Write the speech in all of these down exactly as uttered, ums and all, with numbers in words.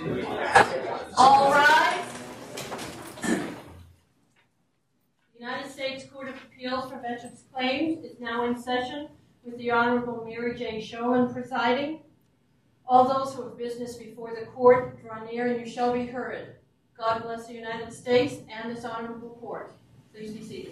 All rise. The United States Court of Appeals for Veterans Claims is now in session with the Honorable Mary J. Schoen presiding. All those who have business before the court, draw near and you shall be heard. God bless the United States and this honorable court. Please be seated.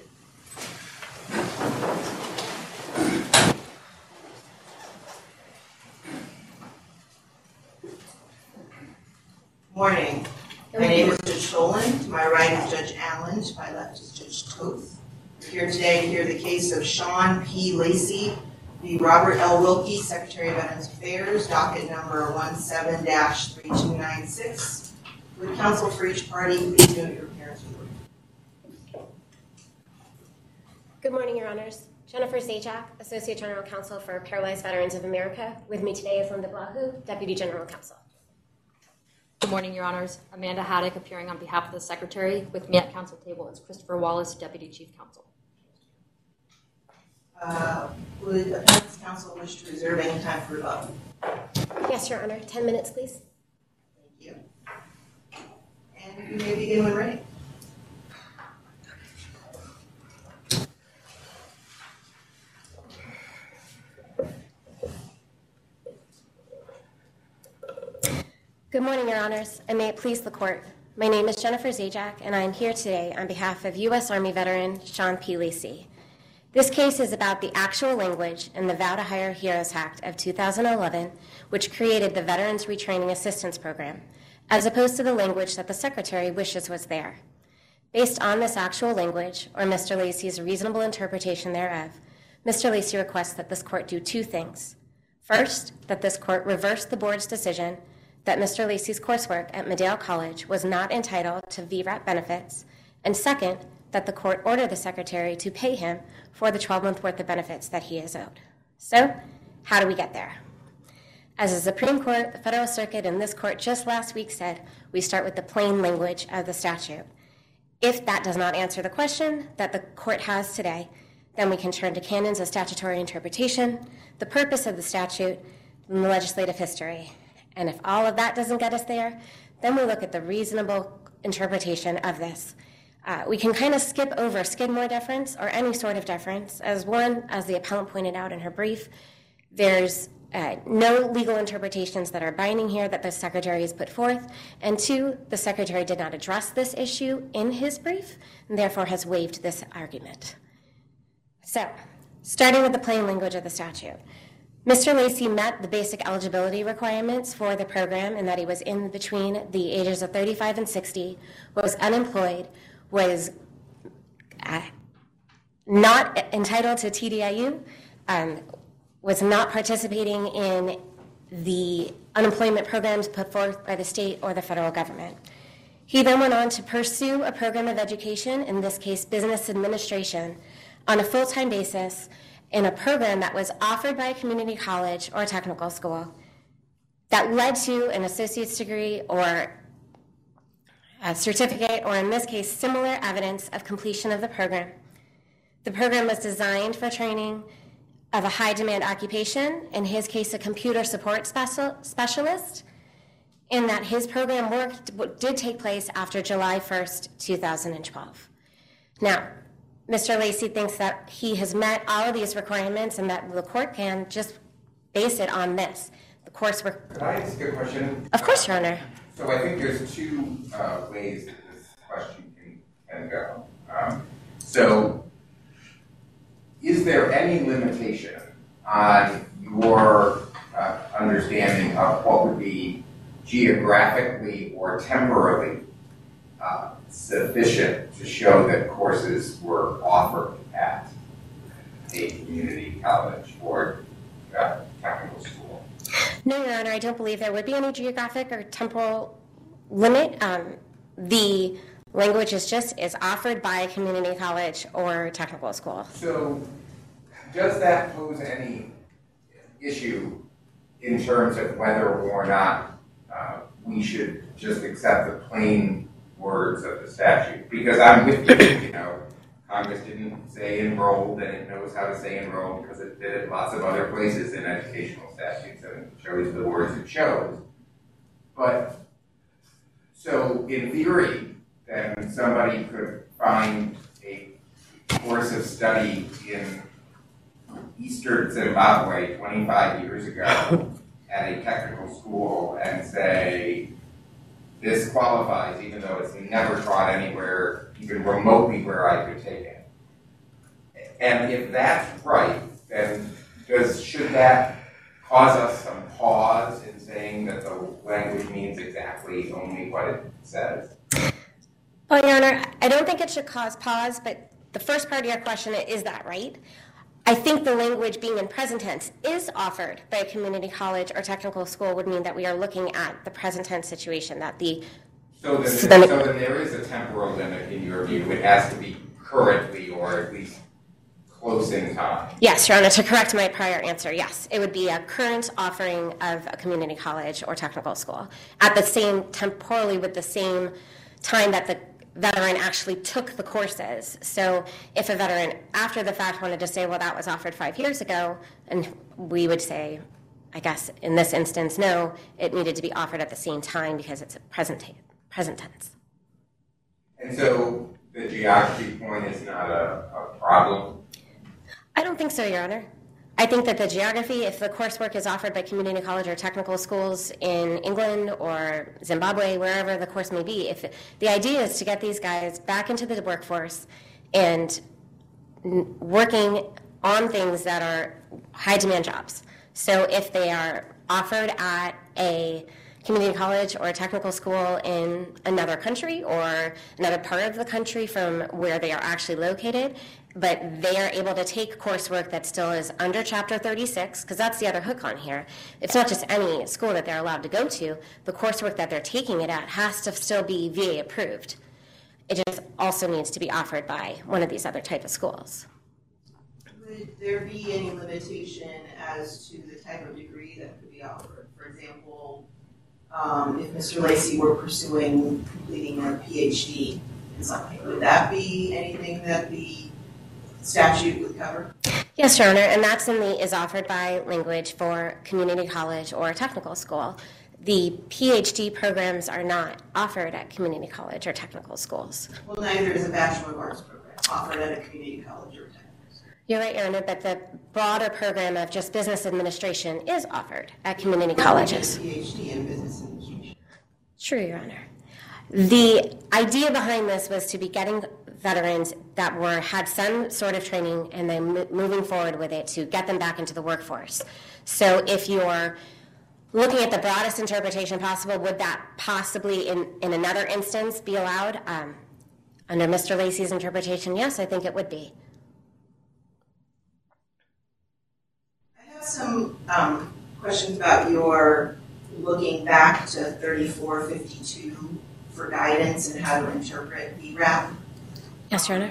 Morning. My name is Judge Schoen. To my right is Judge Allen. To my left is Judge Toth. We're here today to hear the case of Sean P. Lacy v. Robert L. Wilkie, Secretary of Veterans Affairs, docket number one seven dash three two nine six. With counsel for each party, please note your appearance for the record. Good morning, Your Honors. Jennifer Zajac, Associate General Counsel for Paralyzed Veterans of America. With me today is Linda Blahu, Deputy General Counsel. Good morning, Your Honors. Amanda Haddock, appearing on behalf of the Secretary. With me at counsel table is Christopher Wallace, Deputy Chief Counsel. Uh, would the defense counsel wish to reserve any time for rebuttal? Yes, Your Honor. Ten minutes, please. Thank you. And you may begin when ready. Good morning, Your Honors, and may it please the Court. My name is Jennifer Zajac, and I am here today on behalf of U S Army veteran Sean P. Lacy. This case is about the actual language in the Vow to Hire Heroes Act of two thousand eleven, which created the Veterans Retraining Assistance Program, as opposed to the language that the Secretary wishes was there. Based on this actual language, or Mister Lacy's reasonable interpretation thereof, Mister Lacy requests that this Court do two things. First, that this Court reverse the Board's decision that Mister Lacy's coursework at Medill College was not entitled to V RAP benefits, and second, that the Court order the Secretary to pay him for the twelve-month worth of benefits that he is owed. So, how do we get there? As the Supreme Court, the Federal Circuit, and this Court just last week said, we start with the plain language of the statute. If that does not answer the question that the Court has today, then we can turn to canons of statutory interpretation, the purpose of the statute, and the legislative history. And if all of that doesn't get us there, then we look at the reasonable interpretation of this. Uh, we can kind of skip over Skidmore deference or any sort of deference. As one, as the appellant pointed out in her brief, there's uh, no legal interpretations that are binding here that the Secretary has put forth. And two, the Secretary did not address this issue in his brief, and therefore has waived this argument. So, starting with the plain language of the statute. Mister Lacy met the basic eligibility requirements for the program in that he was in between the ages of thirty-five and sixty, was unemployed, was uh, not entitled to T D I U, um, was not participating in the unemployment programs put forth by the state or the federal government. He then went on to pursue a program of education, in this case business administration, on a full-time basis, in a program that was offered by a community college or a technical school that led to an associate's degree or a certificate, or in this case, similar evidence of completion of the program. The program was designed for training of a high-demand occupation, in his case, a computer support special, specialist, in that his program work did take place after July first, two thousand twelve. Now, Mister Lacy thinks that he has met all of these requirements and that the Court can just base it on this. The coursework. Could I ask a question? Of course, Your Honor. So I think there's two uh, ways that this question can, can go. Um, so is there any limitation on your uh, understanding of what would be geographically or temporally uh, sufficient to show that courses were offered at a community college or uh, technical school? No, Your Honor, I don't believe there would be any geographic or temporal limit. Um, the language is just is offered by a community college or technical school. So does that pose any issue in terms of whether or not uh, we should just accept the plain words of the statute? Because I'm with you, you know, Congress didn't say enrolled, and it knows how to say enrolled because it did it lots of other places in educational statutes, and it chose the words it chose. But in theory, then somebody could find a course of study in Eastern Zimbabwe twenty-five years ago at a technical school and say, this qualifies even though it's never taught anywhere, even remotely where I could take it. And if that's right, then does, should that cause us some pause in saying that the language means exactly only what it says? Well, Your Honor, I don't think it should cause pause, but the first part of your question, is that right? I think the language being in present tense is offered by a community college or technical school would mean that we are looking at the present tense situation, that the... So then, so then, so then there is a temporal limit in your view. It has to be currently or at least close in time. Yes, Your Honor, to correct my prior answer, yes. It would be a current offering of a community college or technical school at the same, temporally with the same time that the veteran actually took the courses. So if a veteran after the fact wanted to say, well, that was offered five years ago, and we would say, I guess in this instance, no, it needed to be offered at the same time because it's a present, t- present tense. And so the geography point is not a, a problem? I don't think so, Your Honor. I think that the geography, if the coursework is offered by community college or technical schools in England or Zimbabwe, wherever the course may be, if the idea is to get these guys back into the workforce and working on things that are high demand jobs. So if they are offered at a community college or a technical school in another country or another part of the country from where they are actually located, but they are able to take coursework that still is under Chapter thirty-six, because that's the other hook on here. It's not just any school that they're allowed to go to. The coursework that they're taking it at has to still be V A approved. It just also needs to be offered by one of these other type of schools. Would there be any limitation as to the type of degree that could be offered? For example, um, if Mister Lacey were pursuing completing a P H D in something, would that be anything that the statute would cover? Yes, Your Honor, and that's in the is offered by language for community college or technical school. The P H D programs are not offered at community college or technical schools. Well, neither is a Bachelor of Arts program offered at a community college or technical school. You're right, Your Honor, but the broader program of just business administration is offered at community colleges. P H D in business administration. True, Your Honor. The idea behind this was to be getting veterans that were had some sort of training and then mo- moving forward with it to get them back into the workforce. So if you're looking at the broadest interpretation possible, would that possibly in, in another instance be allowed? Um, under Mister Lacey's interpretation, yes, I think it would be. I have some um, questions about your looking back to thirty-four fifty-two for guidance and how to interpret V RAP. Yes, Your Honor.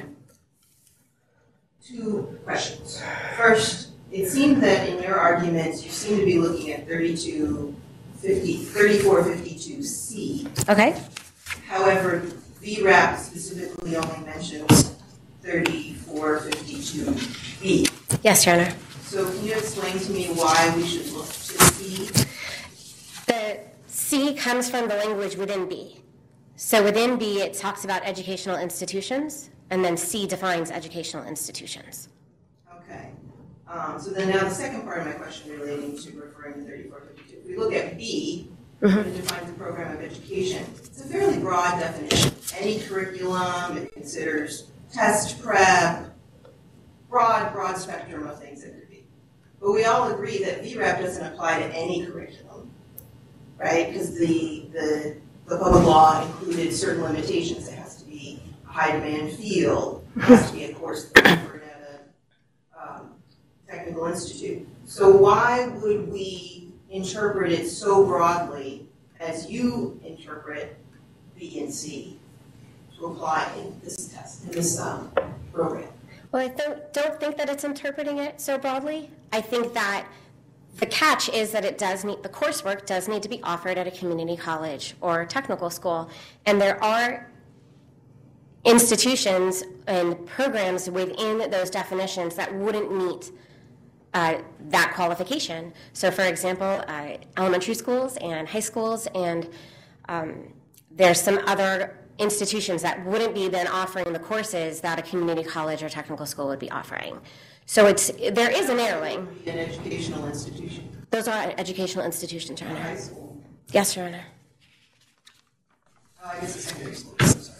Two questions. First, it seemed that in your arguments you seem to be looking at thirty-two fifty, thirty-four fifty-two C. Okay. However, V RAP specifically only mentions thirty-four fifty-two B. Yes, Your Honor. So can you explain to me why we should look to C? The C comes from the language within B. So within B, it talks about educational institutions, and then C defines educational institutions. Okay. Um, so then now the second part of my question relating to referring to thirty-four fifty-two. If we look at B, Mm-hmm. it defines the program of education. It's a fairly broad definition. Any curriculum, it considers test prep, broad, broad spectrum of things it could be. But we all agree that V RAP doesn't apply to any curriculum, right? Because the, the, the public law included certain limitations. It has to be a high demand field. It has to be a course that's offered at a um, technical institute. So why would we interpret it so broadly as you interpret B and C to apply in this test, in this um, program? Well, I don't, don't think that it's interpreting it so broadly. I think that the catch is that it does need, the coursework does need to be offered at a community college or technical school. And there are institutions and programs within those definitions that wouldn't meet uh, that qualification. So for example, uh, elementary schools and high schools and um, there's some other institutions that wouldn't be then offering the courses that a community college or technical school would be offering. So it's there is a narrowing. An educational institution. Those are educational institutions, Your Honor. High school. Yes, Your Honor. Oh, I guess it's secondary school. I'm sorry.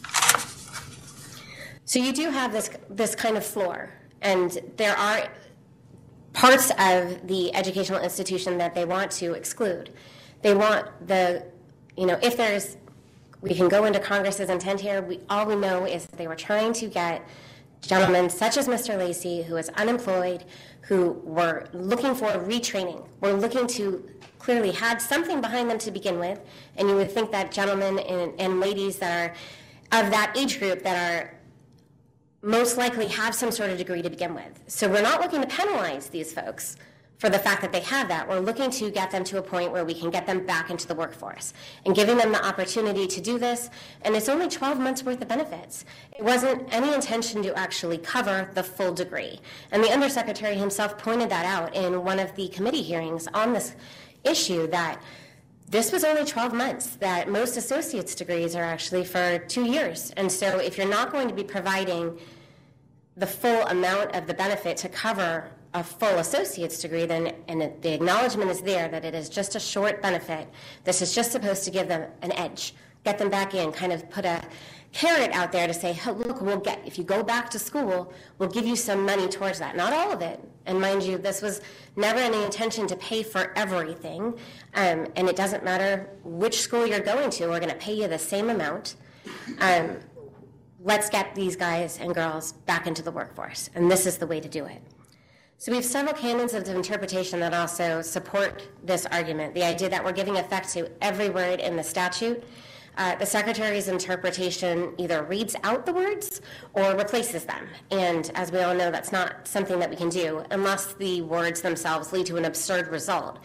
So you do have this this kind of floor, and there are parts of the educational institution that they want to exclude. They want the, you know, if there's, we can go into Congress's intent here. We all we know is that they were trying to get gentlemen such as Mister Lacy, who is unemployed, who were looking for retraining, were looking to clearly had something behind them to begin with, and you would think that gentlemen and, and ladies that are of that age group that are most likely have some sort of degree to begin with. So we're not looking to penalize these folks for the fact that they have that. We're looking to get them to a point where we can get them back into the workforce and giving them the opportunity to do this. And it's only twelve months worth of benefits. It wasn't any intention to actually cover the full degree. And the Undersecretary himself pointed that out in one of the committee hearings on this issue, that this was only twelve months, that most associate's degrees are actually for two years. And so if you're not going to be providing the full amount of the benefit to cover a full associate's degree, then, and it, the acknowledgement is there that it is just a short benefit, this is just supposed to give them an edge, get them back in, kind of put a carrot out there to say, hey, look, we'll get, if you go back to school, we'll give you some money towards that. Not all of it. And mind you, this was never any intention to pay for everything. Um, and it doesn't matter which school you're going to, we're going to pay you the same amount. Um, let's get these guys and girls back into the workforce. And this is the way to do it. So we have several canons of interpretation that also support this argument, the idea that we're giving effect to every word in the statute. Uh, the Secretary's interpretation either reads out the words or replaces them. And as we all know, that's not something that we can do unless the words themselves lead to an absurd result.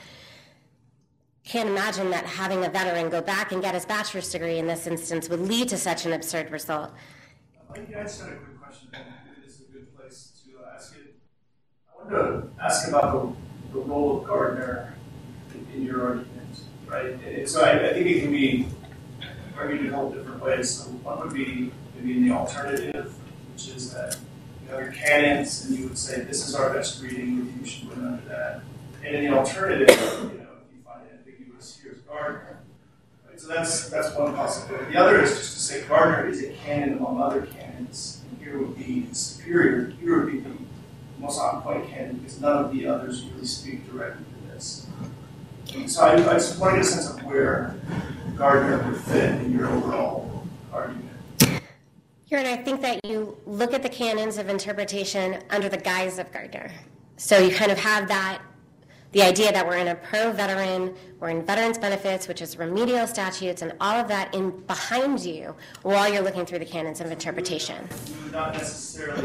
Can't imagine that having a veteran go back and get his bachelor's degree in this instance would lead to such an absurd result. I just had a quick question, and it's a good place to uh, ask it. I wanted to ask about the, the role of Gardner in, in your argument, right? And so I, I think it can be argued in a couple different ways. So one would be maybe in the alternative, which is that you have your canons, and you would say this is our best reading, maybe you should put it under that. And in the alternative, you know, if you find it ambiguous, here's Gardner. Right? So that's that's one possibility. The other is just to say Gardner is a canon among other canons, and here would be the superior, here would be the most on-point canon, because none of the others really speak directly to this. And so I, I just wanted to get a sense of where Gardner would fit in your overall argument. Your Honor, I think that you look at the canons of interpretation under the guise of Gardner. So you kind of have that, the idea that we're in a pro-veteran, we're in veterans benefits, which is remedial statutes, and all of that in behind you while you're looking through the canons of interpretation. You would not necessarily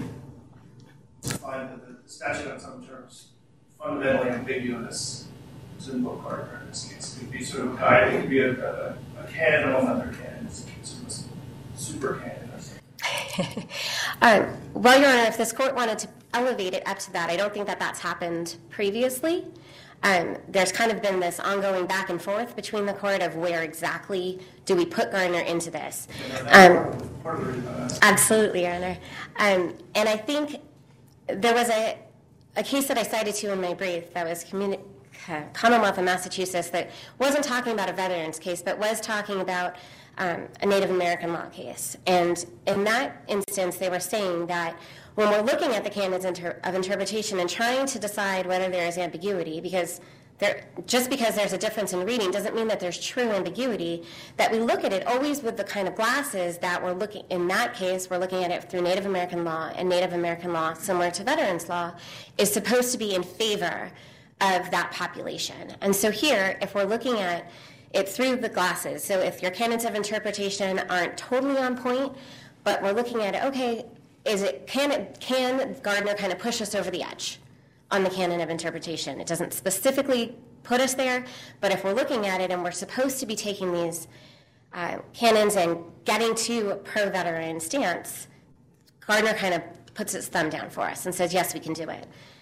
find that the statute on some terms fundamentally ambiguous to invoke Gardner in this case. It could be sort of a guide, it could be a, a, a canon among other canons, sort of a super canon or something. um, well, Your Honor, if this court wanted to elevate it up to that, I don't think that that's happened previously. Um, there's kind of been this ongoing back and forth between the court of where exactly do we put Gardner into this. Um, absolutely, Your Honor. Um, and I think there was a, a case that I cited to in my brief that was communi- Commonwealth of Massachusetts that wasn't talking about a veterans case, but was talking about um, a Native American law case. And in that instance, they were saying that when we're looking at the canons inter- of interpretation and trying to decide whether there is ambiguity, because there, just because there's a difference in reading doesn't mean that there's true ambiguity, that we look at it always with the kind of glasses that we're looking, in that case, we're looking at it through Native American law, and Native American law, similar to veterans law, is supposed to be in favor of that population. And so here, if we're looking at it through the glasses, so if your canons of interpretation aren't totally on point, but we're looking at it, okay, is it, can it, can Gardner kind of push us over the edge on the canon of interpretation? It doesn't specifically put us there, but if we're looking at it and we're supposed to be taking these uh, canons and getting to a pro-veteran stance, Gardner kind of puts its thumb down for us and says, yes, we can do it.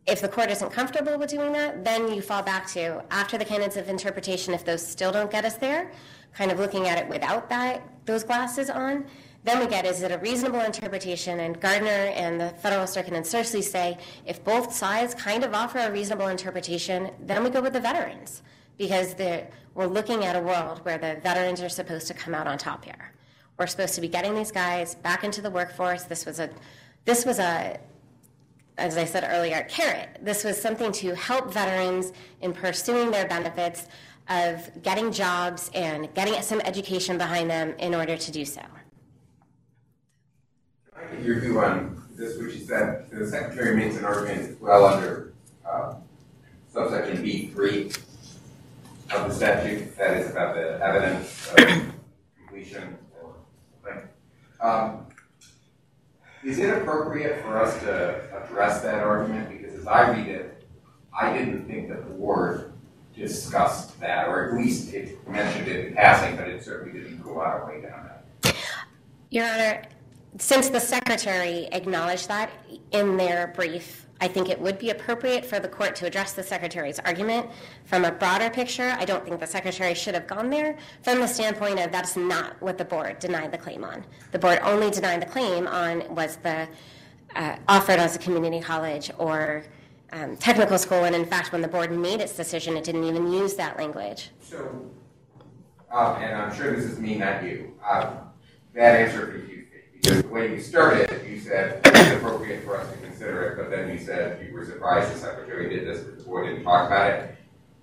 if the court isn't comfortable with doing that, then you fall back to, after the canons of interpretation, if those still don't get us there, kind of looking at it without that those glasses on, then we get, is it a reasonable interpretation? And Gardner and the Federal Circuit and Searcy say, if both sides kind of offer a reasonable interpretation, then we go with the veterans, because we're looking at a world where the veterans are supposed to come out on top here. We're supposed to be getting these guys back into the workforce. This was a, this was a, as I said earlier, a carrot. This was something to help veterans in pursuing their benefits of getting jobs and getting some education behind them in order to do so. I get your view on this, which is that the Secretary makes an argument well under uh, subsection B three of the statute, that is about the evidence of completion or something. Um, is it appropriate for us to address that argument? Because as I read it, I didn't think that the board discussed that, or at least it mentioned it in passing, but it certainly didn't go out of way down that. Your Honor, since the Secretary acknowledged that in their brief, I think it would be appropriate for the court to address the Secretary's argument from a broader picture. I don't think the Secretary should have gone there from the standpoint of that's not what the board denied the claim on. The board only denied the claim on was the uh, offered as a community college or um, technical school, and in fact, when the board made its decision, it didn't even use that language. So, uh, and I'm sure this is me, not you. Uh, that answer confused me, because the way you started, you said it's appropriate for us to consider it, but then you said you were surprised the Secretary did this, but the board didn't talk about it.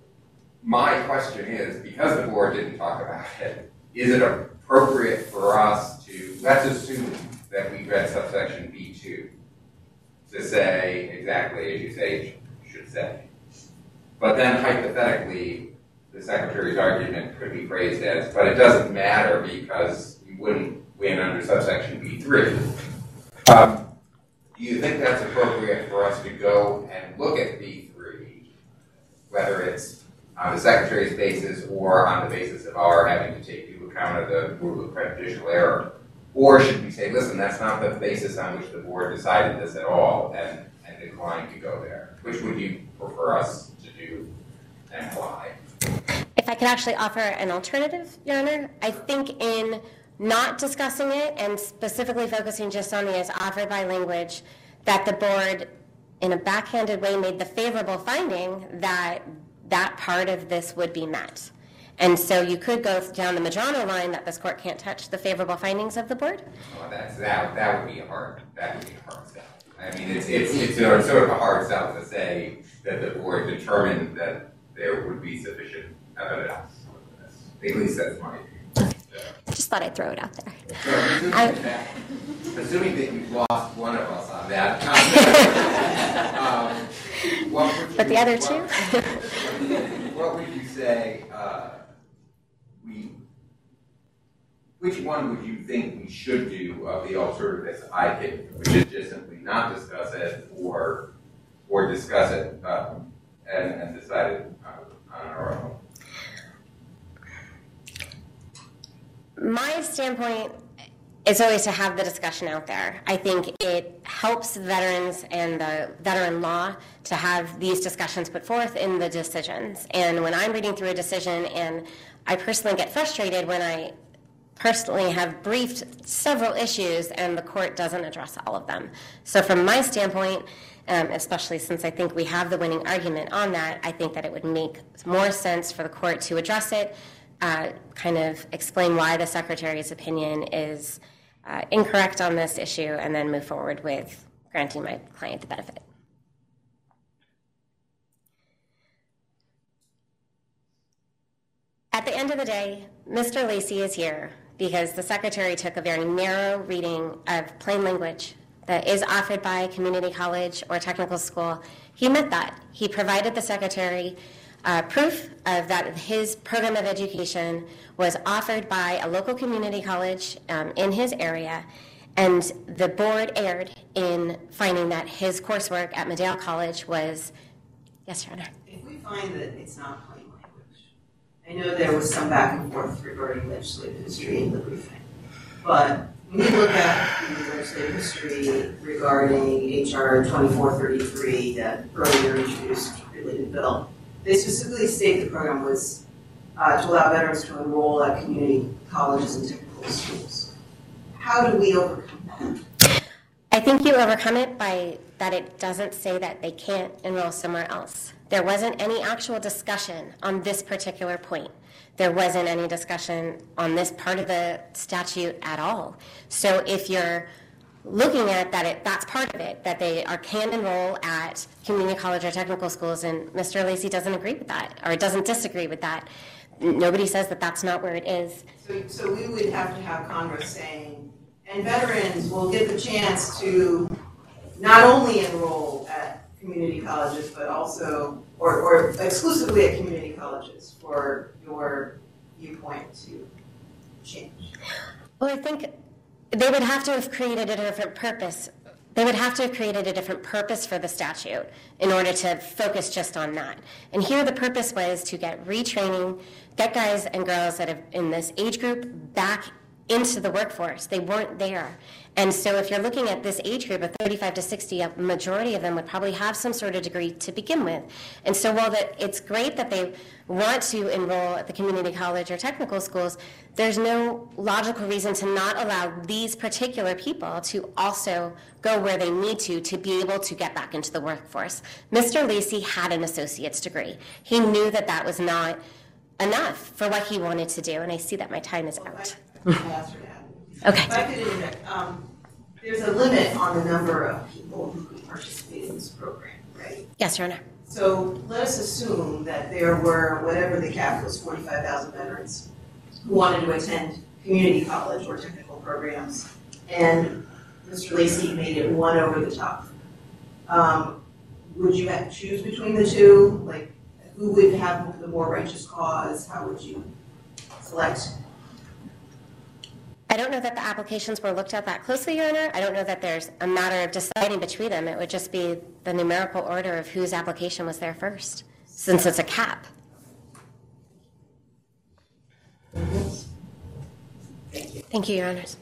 My question is, because the board didn't talk about it, is it appropriate for us to, let's assume that we read subsection B two to say exactly as you say should say. But then hypothetically, the Secretary's argument could be phrased as, but it doesn't matter because you wouldn't win under subsection B three. Um, do you think that's appropriate for us to go and look at B three, whether it's on the Secretary's basis or on the basis of our having to take into account of the rule of prejudicial error? Or should we say, listen, that's not the basis on which the board decided this at all and, and declined to go there? Which would you prefer us to do and why? If I could actually offer an alternative, Your Honor, I think in not discussing it and specifically focusing just on the as offered by language, that the board in a backhanded way made the favorable finding that that part of this would be met. And so you could go down the Medrano line that this court can't touch the favorable findings of the board. Well, that's, that, that would be a hard, that would be a hard sell. I mean, it's, it's, it's sort of a hard sell to say that the board determined that there would be sufficient evidence for this. At least that's my view. I just thought I'd throw it out there. So, assuming, I, that, assuming that you've lost one of us on that, um, what would you, but the other two? What, what would you say, uh, we, which one would you think we should do of the alternatives I picked, which is just simply not discuss it or, or discuss it um, and, and decide it on, on our own? My standpoint is always to have the discussion out there. I think it helps veterans and the veteran law to have these discussions put forth in the decisions. And when I'm reading through a decision, and I personally get frustrated when I personally have briefed several issues and the court doesn't address all of them. So from my standpoint, um, especially since I think we have the winning argument on that, I think that it would make more sense for the court to address it, Uh, kind of explain why the Secretary's opinion is uh, incorrect on this issue, and then move forward with granting my client the benefit. At the end of the day, Mister Lacy is here because the Secretary took a very narrow reading of plain language that is offered by a community college or technical school. He met that. He provided the Secretary Uh, proof of that his program of education was offered by a local community college um, in his area, and the board erred in finding that his coursework at Medill College was, yes, Your Honor. If we find that it's not plain language, I know there was some back and forth regarding legislative history in the briefing, but when you look at the legislative history regarding H R twenty-four thirty-three that earlier introduced related bill, they specifically state the program was uh, to allow veterans to enroll at community colleges and technical schools. How do we overcome that? I think you overcome it by that it doesn't say that they can't enroll somewhere else. There wasn't any actual discussion on this particular point. There wasn't any discussion on this part of the statute at all. So if you're looking at that, it, that's part of it, that they are can enroll at community college or technical schools, and Mister Lacey doesn't agree with that, or doesn't disagree with that. Nobody says that that's not where it is. So, so we would have to have Congress saying, and veterans will get the chance to not only enroll at community colleges, but also, or, or exclusively at community colleges for your viewpoint to change. Well, I think they would have to have created a different purpose. They would have to have created a different purpose for the statute in order to focus just on that. And here the purpose was to get retraining, get guys and girls that have in this age group back into the workforce. They weren't there. And so if you're looking at this age group of thirty-five to sixty, a majority of them would probably have some sort of degree to begin with. And so while that it's great that they want to enroll at the community college or technical schools, there's no logical reason to not allow these particular people to also go where they need to to be able to get back into the workforce. Mister Lacey had an associate's degree. He knew that that was not enough for what he wanted to do, and I see that my time is out. Okay. If I could interject, um, there's a limit on the number of people who could participate in this program, right? Yes, Your Honor. So let us assume that there were, whatever the cap was, forty-five thousand veterans who wanted to attend community college or technical programs, and Mister Lacey made it one over the top. Um, would you have to choose between the two? Like, who would have the more righteous cause? How would you select? I don't know that the applications were looked at that closely, Your Honor. I don't know that there's a matter of deciding between them. It would just be the numerical order of whose application was there first, since it's a cap. Thank you. Thank you, Your Honors.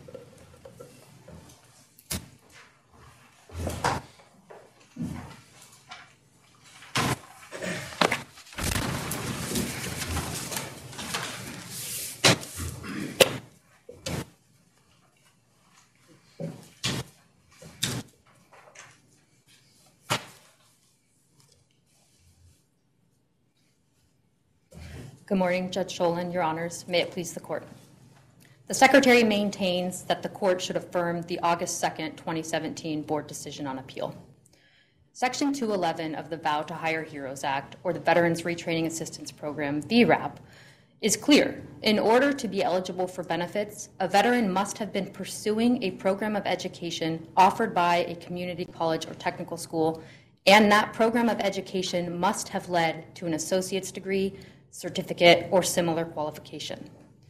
Good morning, Judge Sholin, Your Honors. May it please the Court. The Secretary maintains that the Court should affirm the August second, twenty seventeen Board decision on appeal. Section two eleven of the Vow to Hire Heroes Act, or the Veterans Retraining Assistance Program, V RAP, is clear. In order to be eligible for benefits, a veteran must have been pursuing a program of education offered by a community college or technical school, and that program of education must have led to an associate's degree, certificate, or similar qualification.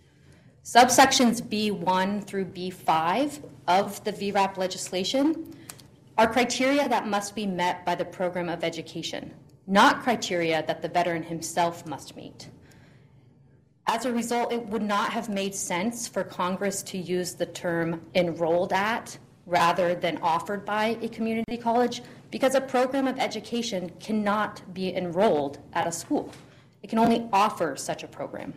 Subsections B one through B five of the V RAP legislation are criteria that must be met by the program of education, not criteria that the veteran himself must meet. As a result, it would not have made sense for Congress to use the term enrolled at rather than offered by a community college, because a program of education cannot be enrolled at a school. It can only offer such a program.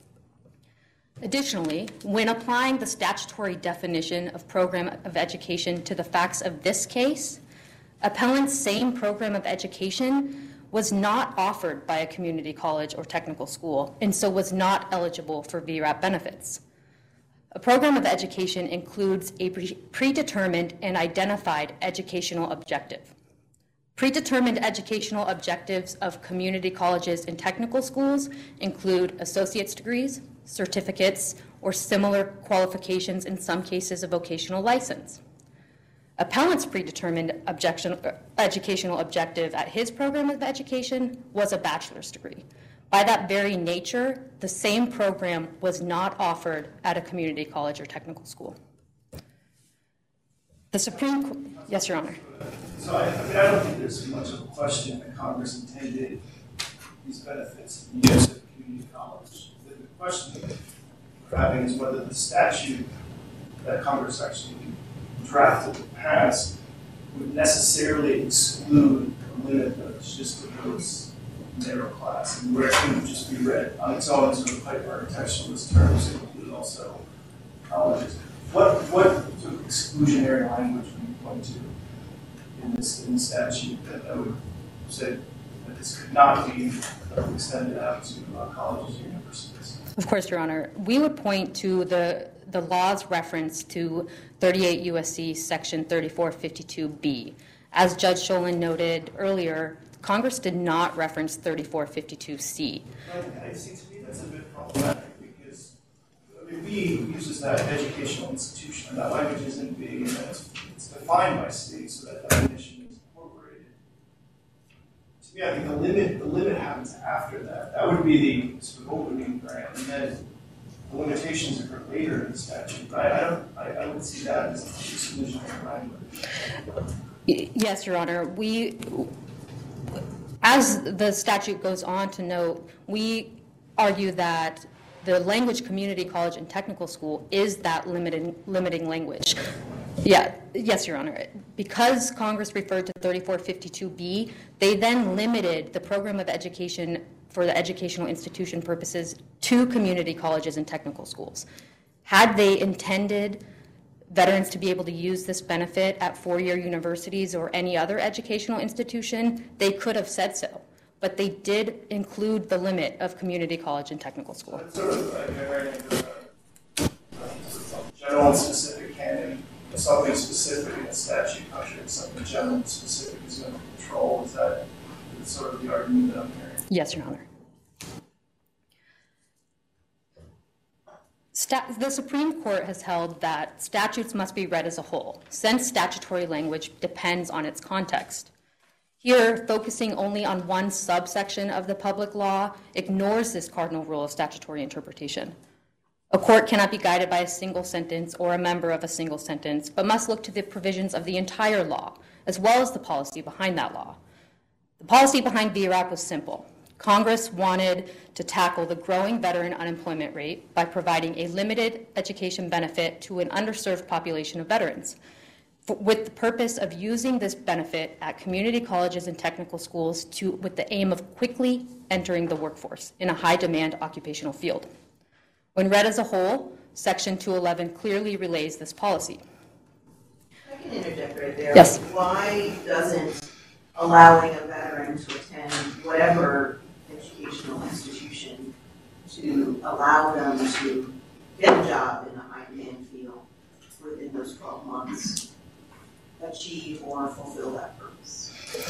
Additionally, when applying the statutory definition of program of education to the facts of this case, appellant's same program of education was not offered by a community college or technical school, and so was not eligible for V RAP benefits. A program of education includes a pre- predetermined and identified educational objective. Predetermined educational objectives of community colleges and technical schools include associate's degrees, certificates, or similar qualifications, in some cases a vocational license. Appellant's predetermined objection, educational objective at his program of education was a bachelor's degree. By that very nature, the same program was not offered at a community college or technical school. The Supreme Court, yes, Your Honor. So I, I mean, I don't think there's much of a question that Congress intended these benefits to be used at community college. The, the question we're having is whether the statute that Congress actually drafted and passed would necessarily exclude a limit that's just to those narrow class, and where it can just be read on its own sort of hyper-architecturalist terms and include also colleges. What what sort of exclusionary language would you point to in this in the statute that, that would say that this could not be extended out to uh, colleges and universities? Of course, Your Honor. We would point to the the law's reference to thirty-eight U S C section thirty-four fifty-two B. As Judge Sholin noted earlier, Congress did not reference thirty-four fifty-two C. It seems to me that's a bit problematic because I mean, B uses that educational institution, and that language is in B, and it's, it's defined by C, so that definition is incorporated. To me, I think the limit the limit happens after that. That would be the sort of opening grant, and then the limitations are later in the statute. Right? I don't. I, I would see that as exclusionary language. Yes, Your Honor. We. As the statute goes on to note, we argue that the language community college and technical school is that limiting, limiting language. Yeah, yes, Your Honor. Because Congress referred to thirty-four fifty-two B, they then limited the program of education for the educational institution purposes to community colleges and technical schools. Had they intended veterans to be able to use this benefit at four-year universities or any other educational institution, they could have said so. But they did include the limit of community college and technical school. So it's sort of like a, a general and specific canon, something specific in the statute contradicts something general and specific is going to control. Is that sort of the argument that I'm hearing? Yes, Your Honor. Stat- the Supreme Court has held that statutes must be read as a whole, since statutory language depends on its context. Here, focusing only on one subsection of the public law ignores this cardinal rule of statutory interpretation. A court cannot be guided by a single sentence or a member of a single sentence, but must look to the provisions of the entire law, as well as the policy behind that law. The policy behind V RAP was simple. Congress wanted to tackle the growing veteran unemployment rate by providing a limited education benefit to an underserved population of veterans, for, with the purpose of using this benefit at community colleges and technical schools to, with the aim of quickly entering the workforce in a high-demand occupational field. When read as a whole, Section two eleven clearly relays this policy. I can interject right there. Yes. Why doesn't allowing a veteran to attend whatever educational institution to allow them to get a job in a high-demand field within those twelve months achieve or fulfill that purpose?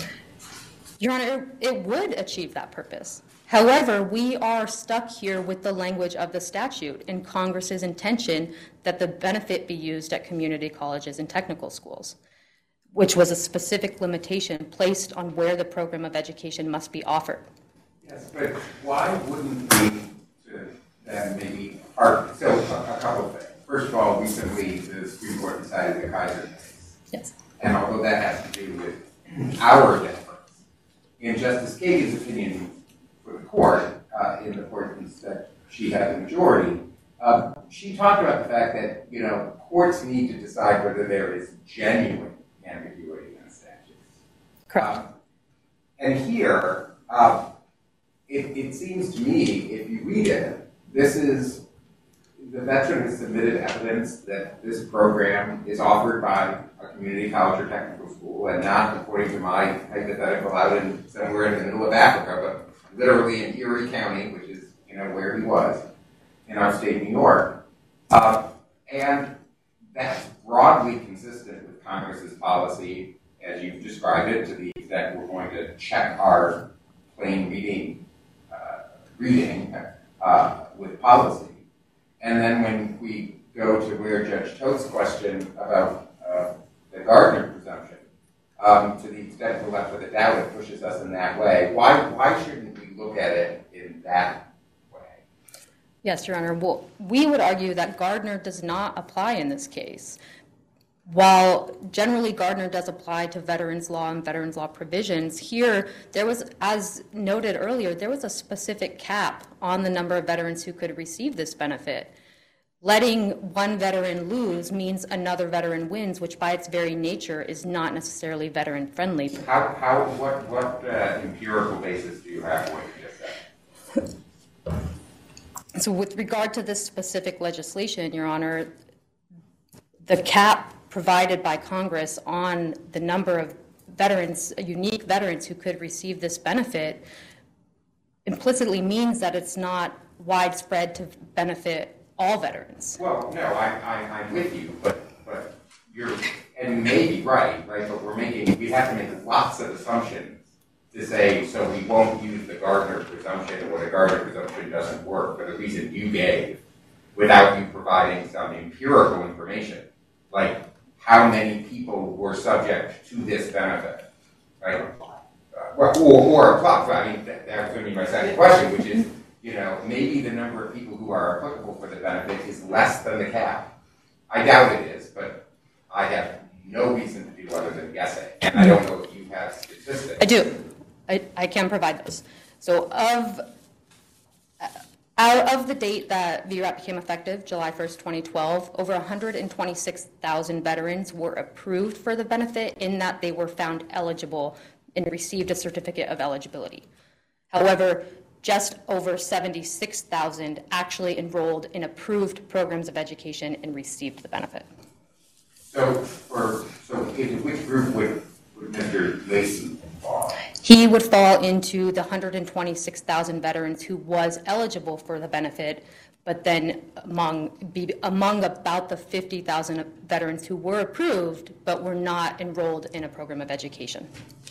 Your Honor, it would achieve that purpose. However, we are stuck here with the language of the statute and Congress's intention that the benefit be used at community colleges and technical schools, which was a specific limitation placed on where the program of education must be offered. Yes, but why wouldn't we then maybe, or, so a, a couple of things. First of all, recently the Supreme Court decided the Kaiser case. Yes. And although that has to do with our deference, in Justice Kagan's opinion for the court, uh, in the importance that she had the majority, uh, she talked about the fact that, you know, courts need to decide whether there is genuine ambiguity in statutes. Correct. Um, and here, uh, it, it seems to me, if you read it, this is, the veteran has submitted evidence that this program is offered by a community college or technical school, and not, according to my hypothetical, out in somewhere in the middle of Africa, but literally in Erie County, which is, you know, where he was, in upstate New York. Uh, and that's broadly consistent with Congress's policy, as you've described it, to the extent we're going to check our plain reading, uh, reading uh, with policy. And then when we go to where Judge Toth's question about uh, the Gardner presumption, um, to the extent we're left with a doubt, it pushes us in that way. Why, why shouldn't we look at it in that way? Yes, Your Honor. Well, we would argue that Gardner does not apply in this case. While generally Gardner does apply to veterans law and veterans law provisions, here there was, as noted earlier, there was a specific cap on the number of veterans who could receive this benefit. letting one veteran lose means another veteran wins, which by its very nature is not necessarily veteran friendly. How, how, what, what uh, empirical basis do you have for what you just said? So with regard to this specific legislation, Your Honor, the cap provided by Congress on the number of veterans, unique veterans who could receive this benefit, implicitly means that it's not widespread to benefit all veterans. Well, no, I, I, I'm with you, but, but you're, and you may be right, right, but we're making, we have to make lots of assumptions to say, so we won't use the Gardner presumption, or the Gardner presumption doesn't work for the reason you gave, without you providing some empirical information, like how many people were subject to this benefit, right? Uh, or, or apply, I mean, that, that was going to be my second question, which is, you know, maybe the number of people who are applicable for the benefit is less than the cap. I doubt it is, but I have no reason to do other than guessing. And I don't know if you have statistics. I do. I, I can provide those. So of, uh, out of the date that V RAP became effective, July first, twenty twelve, over one hundred twenty-six thousand veterans were approved for the benefit in that they were found eligible and received a certificate of eligibility. However, just over seventy-six thousand actually enrolled in approved programs of education and received the benefit. So, for, so in which group would, would Mister Lacy fall? He would fall into the one hundred twenty-six thousand veterans who was eligible for the benefit, but then among, be, among about the fifty thousand veterans who were approved but were not enrolled in a program of education.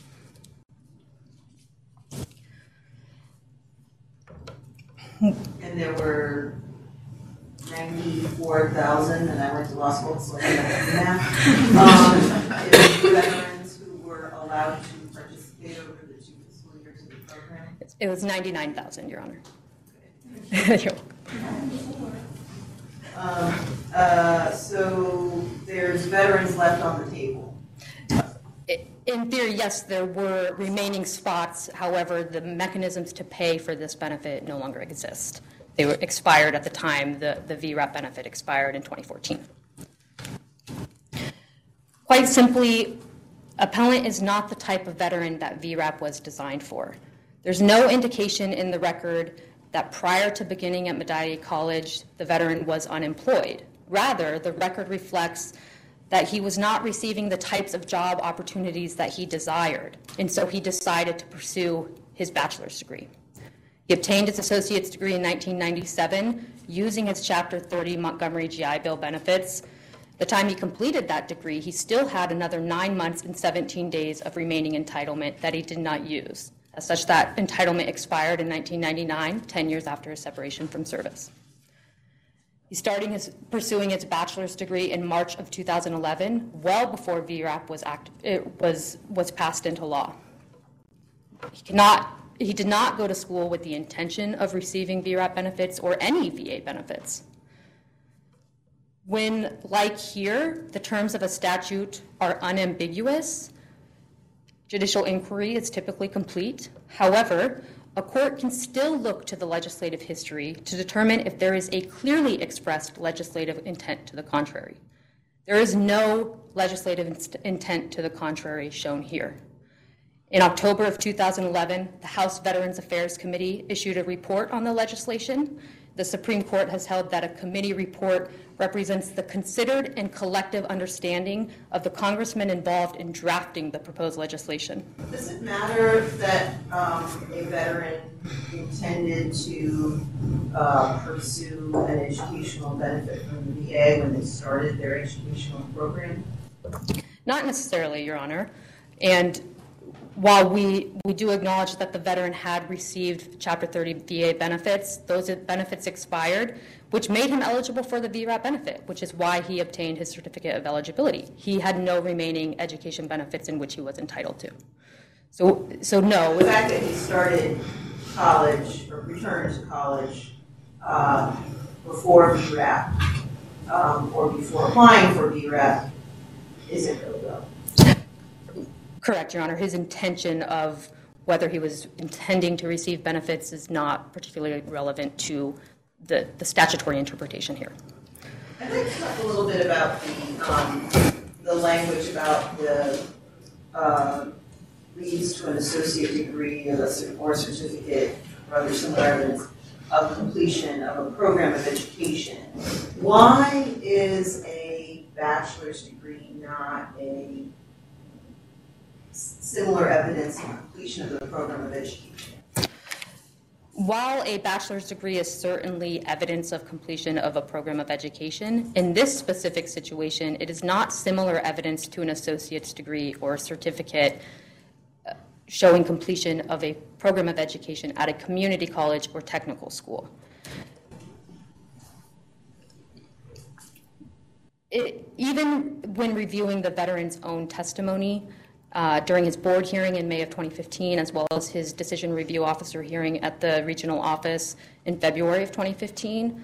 And there were ninety-four thousand, and I went to law school, so I know math, um, veterans who were allowed to participate over the two fiscal years of the program. It was ninety-nine thousand, Your Honor. You're Um, uh, so there's veterans left on the table. In theory, yes, there were remaining spots. However, the mechanisms to pay for this benefit no longer exist. They were expired at the time the, the V RAP benefit expired in twenty fourteen. Quite simply, appellant is not the type of veteran that V RAP was designed for. There's no indication in the record that prior to beginning at Medaille College, the veteran was unemployed. Rather, the record reflects that he was not receiving the types of job opportunities that he desired, and so he decided to pursue his bachelor's degree. He obtained his associate's degree in nineteen ninety-seven using his Chapter thirty Montgomery G I Bill benefits. The time he completed that degree, he still had another nine months and seventeen days of remaining entitlement that he did not use. As such, that entitlement expired in nineteen ninety-nine, ten years after his separation from service. He's starting his, pursuing his bachelor's degree in March of two thousand eleven, well before V RAP was, act, it was, was passed into law. He, cannot, he did not go to school with the intention of receiving V RAP benefits or any V A benefits. When, like here, the terms of a statute are unambiguous, judicial inquiry is typically complete. However, a court can still look to the legislative history to determine if there is a clearly expressed legislative intent to the contrary. There is no legislative inst- intent to the contrary shown here. In October of two thousand eleven, the House Veterans Affairs Committee issued a report on the legislation. The Supreme Court has held that a committee report represents the considered and collective understanding of the congressmen involved in drafting the proposed legislation. Does it matter that um, a veteran intended to uh, pursue an educational benefit from the V A when they started their educational program? Not necessarily, Your Honor. And while we, we do acknowledge that the veteran had received Chapter thirty V A benefits, those benefits expired, which made him eligible for the V RAP benefit, which is why he obtained his certificate of eligibility. He had no remaining education benefits in which he was entitled to. So, so no. The fact that he started college or returned to college uh, before V RAP um, or before applying for V RAP isn't illegal. Correct, Your Honor. His intention of whether he was intending to receive benefits is not particularly relevant to the, the statutory interpretation here. I'd like to talk a little bit about the, um, the language about the, uh, leads to an associate degree or a cer- or certificate or other similar evidence of completion of a program of education. Why is a bachelor's degree not a s- similar evidence of completion of the program of education? While a bachelor's degree is certainly evidence of completion of a program of education, in this specific situation, it is not similar evidence to an associate's degree or certificate uh, showing completion of a program of education at a community college or technical school. It, even when reviewing the veteran's own testimony, Uh, during his board hearing in May of twenty fifteen, as well as his decision review officer hearing at the regional office in February of twenty fifteen,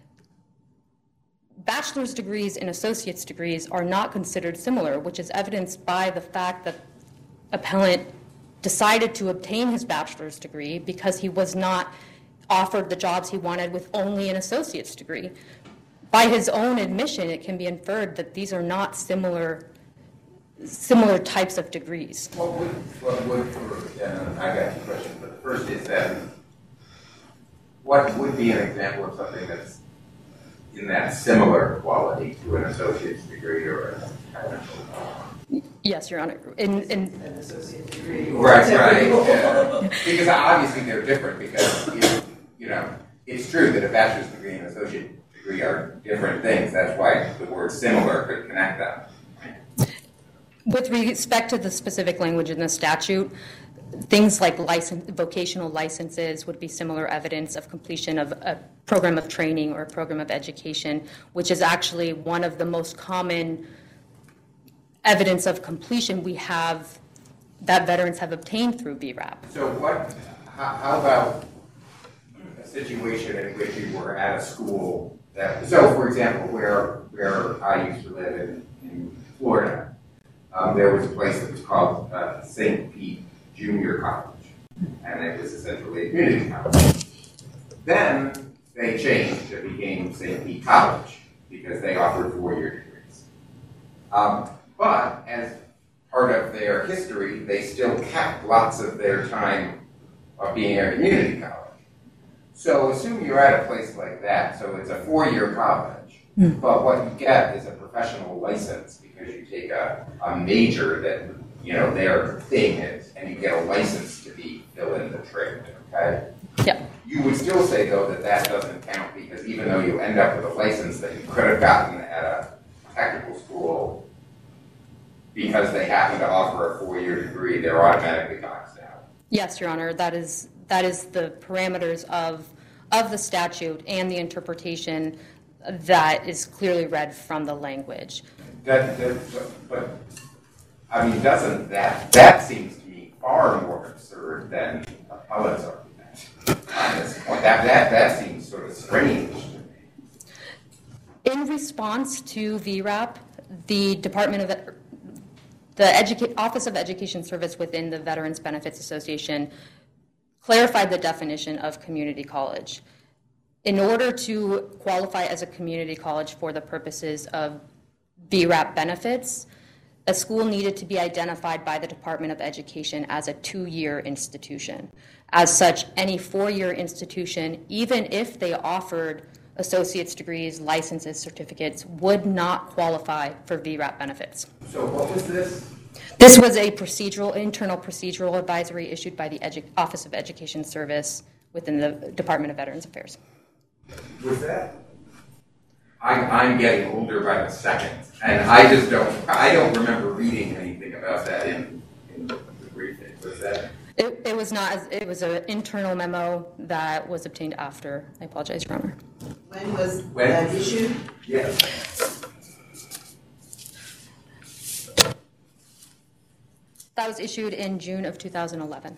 bachelor's degrees and associate's degrees are not considered similar, which is evidenced by the fact that appellant decided to obtain his bachelor's degree because he was not offered the jobs he wanted with only an associate's degree. By his own admission, it can be inferred that these are not similar similar types of degrees. What would, what would, and I got two questions, but the first is that what would be an example of something that's in that similar quality to an associate's degree or a technical? Yes, Your Honor. In, in, An associate degree. Right, right. Yeah. Because obviously they're different because, if, you know, it's true that a bachelor's degree and an associate degree are different things. That's why the word similar could connect them. With respect to the specific language in the statute, things like license, vocational licenses would be similar evidence of completion of a program of training or a program of education, which is actually one of the most common evidence of completion we have that veterans have obtained through V RAP. So what, how, how about a situation in which you were at a school that, so for example, where, where I used to live in, in Florida, Um, there was a place that was called uh, Saint Pete Junior College, and it was essentially a community college. Then they changed, it became Saint Pete College, because they offered four-year degrees. Um, but as part of their history, they still kept lots of their time of being a community college. So assume you're at a place like that, so it's a four-year college, mm. but what you get is a professional license because you take a, a major that, you know, their thing is, and you get a license to be fill in the trade, okay? Yeah. You would still say, though, that that doesn't count because even though you end up with a license that you could have gotten at a technical school because they happen to offer a four-year degree, they're automatically boxed out. Yes, Your Honor, that is that is the parameters of of the statute and the interpretation that is clearly read from the language. That, that, but, I mean, doesn't that, that seems to me far more absurd than appellant's argument on this point. That, that, that seems sort of strange to me. In response to V RAP, the Department of, the Educa- Office of Education Service within the Veterans Benefits Association clarified the definition of community college. In order to qualify as a community college for the purposes of V RAP benefits, a school needed to be identified by the Department of Education as a two-year institution. As such, any four-year institution, even if they offered associate's degrees, licenses, certificates, would not qualify for V RAP benefits. So what was this? This was a procedural, internal procedural advisory issued by the Edu- Office of Education Service within the Department of Veterans Affairs. Was that? I'm, I'm getting older by the second, and I just don't, I don't remember reading anything about that in, in the briefing. Was that? It, it was not, it was an internal memo that was obtained after. I apologize, Your Honor. When was when? that issued? Yes. That was issued in June of two thousand eleven.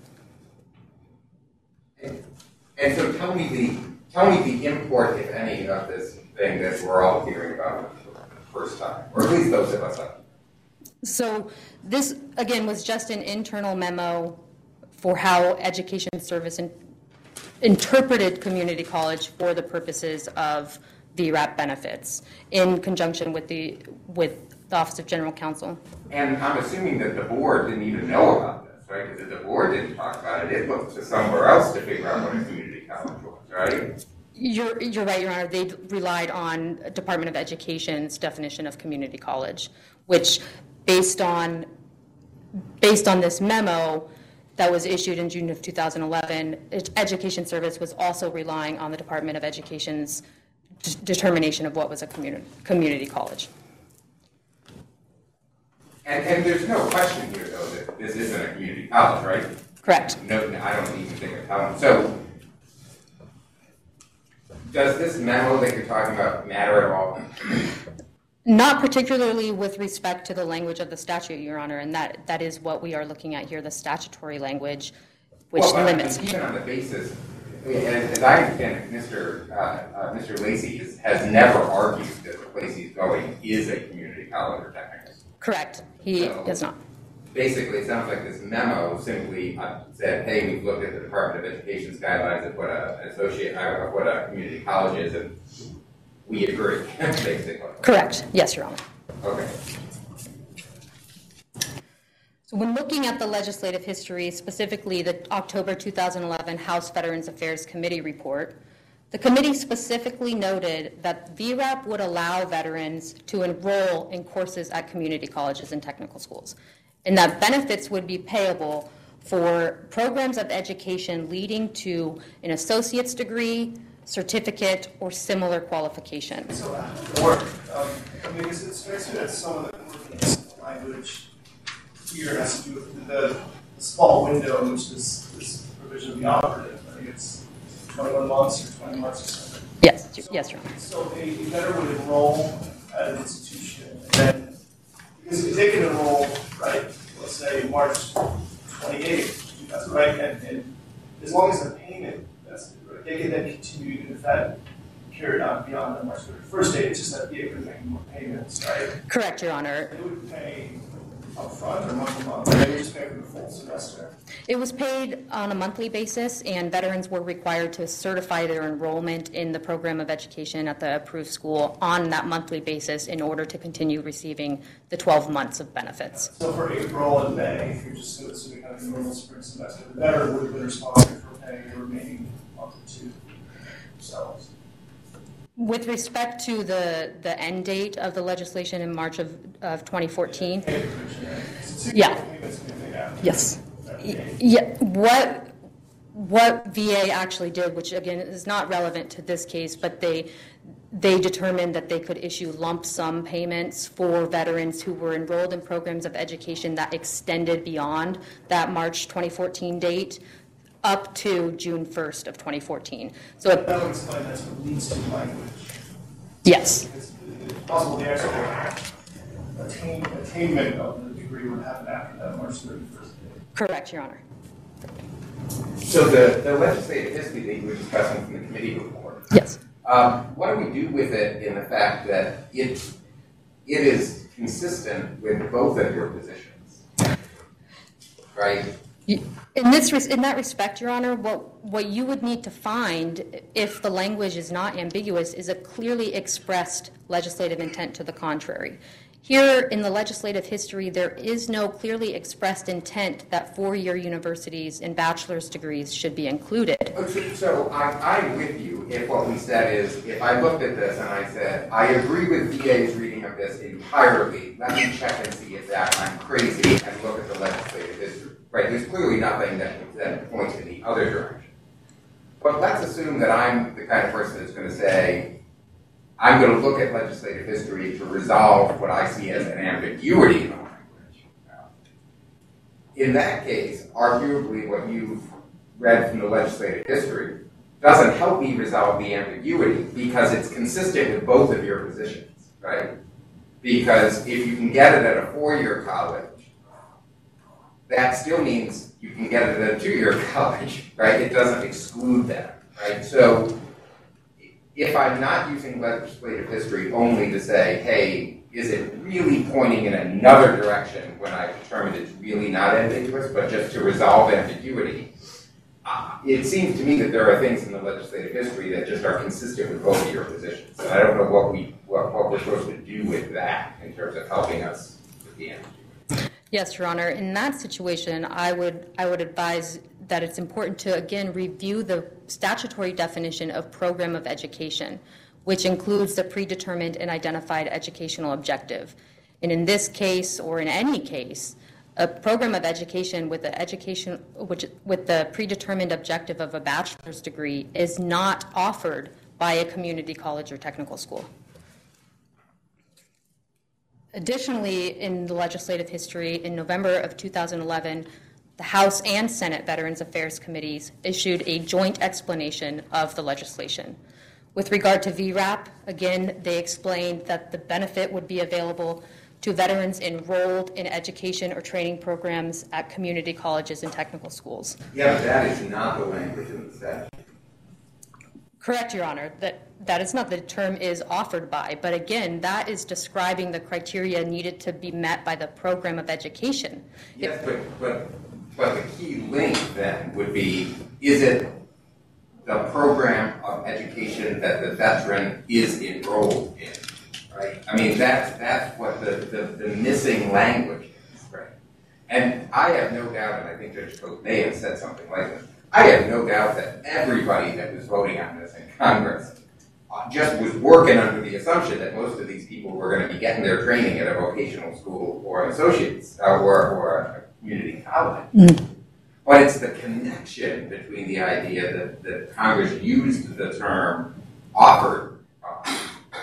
And, and so tell me the, tell me the import, if any, of this thing that we're all hearing about for the first time, or at least those of us up. So this, again, was just an internal memo for how Education Service in, interpreted community college for the purposes of V RAP benefits in conjunction with the with the Office of General Counsel. And I'm assuming that the board didn't even know about this, right? Because if the board didn't talk about it, it looked to somewhere else to figure out what a community college was, right? You're, you're right, Your Honor. They relied on Department of Education's definition of community college, which based on, based on this memo that was issued in June of two thousand eleven, Education Service was also relying on the Department of Education's d- determination of what was a community, community college. And, and there's no question here, though, that this isn't a community college, right? Correct. No, no, I don't even think of telling. So, does this memo that you're talking about matter at all? Not particularly with respect to the language of the statute, Your Honor, and that, that is what we are looking at here, the statutory language, which well, limits. Even on the basis, as, as I understand it, Mister Uh, uh, Mister Lacey has, has never argued that the place he's going is a community college or technical school. Correct. He So, does not. Basically, it sounds like this memo simply uh, said, hey, we've looked at the Department of Education's guidelines of what a, an associate, uh, of what a community college is, and we agree, basically. Correct. Yes, Your Honor. Okay. So when looking at the legislative history, specifically the October two thousand eleven House Veterans Affairs Committee report, the committee specifically noted that V RAP would allow veterans to enroll in courses at community colleges and technical schools, and that benefits would be payable for programs of education leading to an associate's degree, certificate, or similar qualification. So how does it work? Um, I mean, because it strikes me that some of the working language here has to do with the, the small window in which this, this provision will be operative. I think it's twenty-one months or twenty months or something. Yes, So, yes, Your Honor. So a, a veteran would enroll at an institution, and then, because if they can enroll, right, let's say March twenty-eighth, that's right, and, and as long as the payment, that's right, they can then continue even if that period on beyond the March thirty-first date, it's just that they could make more payments, right? Correct, Your Honor. They would pay upfront or month to month, or they would just pay for the full semester. It was paid on a monthly basis, and veterans were required to certify their enrollment in the program of education at the approved school on that monthly basis in order to continue receiving the twelve months of benefits. So for April and May, if you're just assuming kind of a normal spring semester, the veteran would have been responsible for paying the remaining month or two themselves. With respect to the, the end date of the legislation in March of, of twenty fourteen, Pay provision, right? So Yeah. payments can be made after yes. that Y- date. Yeah, what what V A actually did, which again is not relevant to this case, but they they determined that they could issue lump sum payments for veterans who were enrolled in programs of education that extended beyond that March twenty fourteen date up to June first of twenty fourteen. So it, That would explain that's what leads to language. yes, It's, it's possible the actual attain, attainment of the degree would happen after that March thirty-first date. correct, Your Honor. So the, the legislative history that you were discussing from the committee report, Yes. um, what do we do with it in the fact that it it is consistent with both of your positions, right? In this, res- in that respect, Your Honor, what, what you would need to find, if the language is not ambiguous, is a clearly expressed legislative intent to the contrary. Here in the legislative history, there is no clearly expressed intent that four-year universities and bachelor's degrees should be included. Okay, so I, I'm with you if what we said is, if I looked at this and I said, I agree with V A's reading of this entirely, let me check and see if that I'm crazy and look at the legislative history. Right, there's clearly nothing that, that points in the other direction. But let's assume that I'm the kind of person that's going to say, I'm going to look at legislative history to resolve what I see as an ambiguity in the language. In that case, arguably what you've read from the legislative history doesn't help me resolve the ambiguity because it's consistent with both of your positions, right? Because if you can get it at a four-year college, that still means you can get it at a two-year college, right? It doesn't exclude that, right? So if I'm not using legislative history only to say, hey, is it really pointing in another direction when I determined it's really not ambiguous, but just to resolve ambiguity, uh, it seems to me that there are things in the legislative history that just are consistent with both of your positions. And I don't know what, we, what, what we're supposed to do with that in terms of helping us with the answer. Yes, Your Honor. In that situation, I would I would advise that it's important to, again, review the statutory definition of program of education, which includes the predetermined and identified educational objective. And in this case, or in any case, a program of education with the education, which with the predetermined objective of a bachelor's degree is not offered by a community college or technical school. Additionally, in the legislative history, in November of two thousand eleven, the House and Senate Veterans Affairs Committees issued a joint explanation of the legislation. With regard to V RAP, again, they explained that the benefit would be available to veterans enrolled in education or training programs at community colleges and technical schools. Yeah, but that is not the language in the statute. Correct, Your Honor. That, that is not the term is offered by, but again, that is describing the criteria needed to be met by the program of education. Yes, but, but, but the key link then would be, is it the program of education that the veteran is enrolled in? Right? I mean, that's, that's what the, the, the missing language is, right? And I have no doubt, and I think Judge Cote may have said something like this, I have no doubt that everybody that was voting on this in Congress just was working under the assumption that most of these people were going to be getting their training at a vocational school or an associate's uh, or, or a community college. Mm. But it's the connection between the idea that, that Congress used the term offered, uh,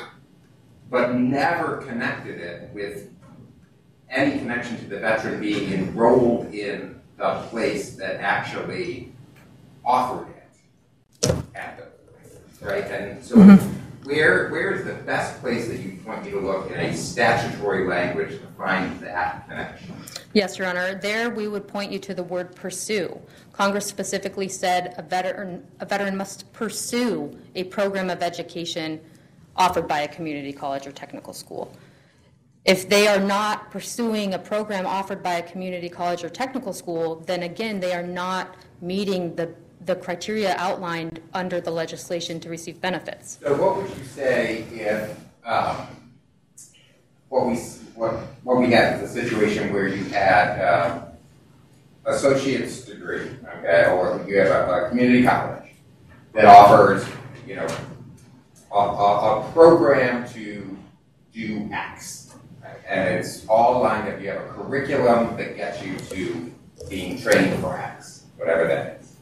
but never connected it with any connection to the veteran being enrolled in the place that actually offered it at the place, right? And so mm-hmm. where where is the best place that you want me to look in a statutory language to find that connection? Yes, Your Honor. There we would point you to the word pursue. Congress specifically said a veteran a veteran must pursue a program of education offered by a community college or technical school. If they are not pursuing a program offered by a community college or technical school, then again, they are not meeting the, the criteria outlined under the legislation to receive benefits. So what would you say if um, what we what, what we had is a situation where you had uh, associate's degree, okay, or you have a, a community college that offers, you know, a, a, a program to do X, right? And it's all lined up. You have a curriculum that gets you to being trained for X, whatever that is.